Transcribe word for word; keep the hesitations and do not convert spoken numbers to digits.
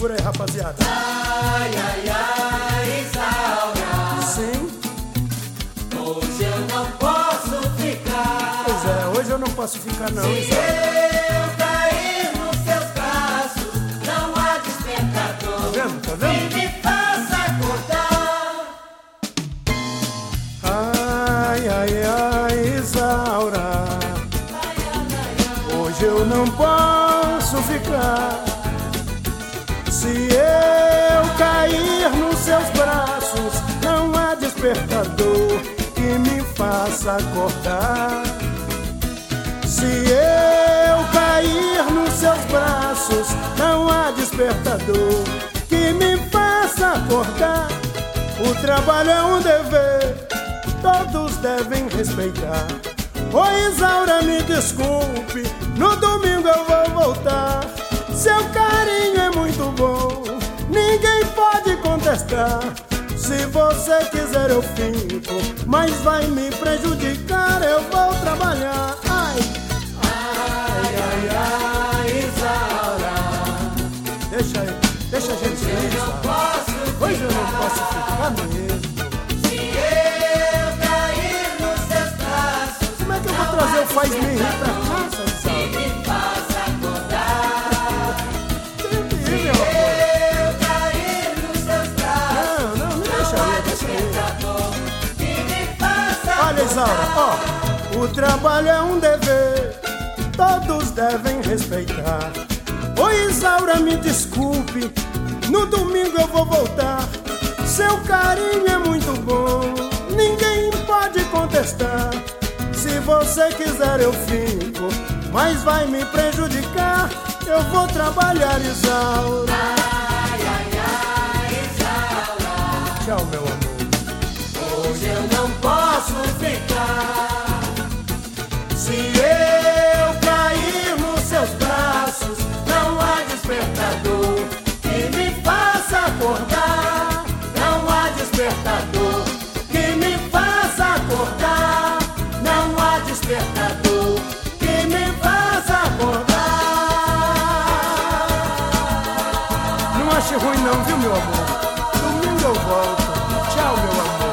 Segura aí, rapaziada. Ai, ai, ai, Isaura. Sim. Hoje eu não posso ficar. Pois é, hoje eu não posso ficar não, Se Isaura. eu cair nos seus braços, não há despertador Tá vendo? Tá que vendo? me faça acordar. Ai, ai, ai, Isaura. Hoje eu não posso ficar. Se eu cair nos seus braços, não há despertador que me faça acordar. Se eu cair nos seus braços, não há despertador que me faça acordar. O trabalho é um dever, todos devem respeitar. Ô Isaura, me desculpe, no domingo eu vou voltar. Seu carinho é muito bom, ninguém pode contestar. Se você quiser eu fico, mas vai me prejudicar, eu vou trabalhar. Ai, ai, ai, ai, Isaura. Deixa aí, deixa a gente ir, Isaura. Hoje eu não posso ficar mesmo. Se eu cair nos seus braços, Como é que eu vou trazer o faz-me rir pra casa, Isaura? me faça acordar. Tem que ir, meu amor. Eu cair nos seus braços, Não, não, não deixa aí, deixa aí. despertador que me faça Olha, Isaura, ó, o trabalho é um dever, todos devem respeitar. Ô Isaura, me desculpe, no domingo eu vou voltar. Seu carinho é muito bom, ninguém pode contestar. Se você quiser eu fico, mas vai me prejudicar, eu vou trabalhar, Isaura. Ai, ai, ai, Isaura. Tchau, meu amor. Hoje eu não posso ficar. Se eu cair nos seus braços, Não há despertador que me faça acordar. Não há despertador que me faça acordar. Não há despertador Que me faça acordar. Não ache ruim não, viu, meu amor? Domingo eu volto. Tchau, meu amor.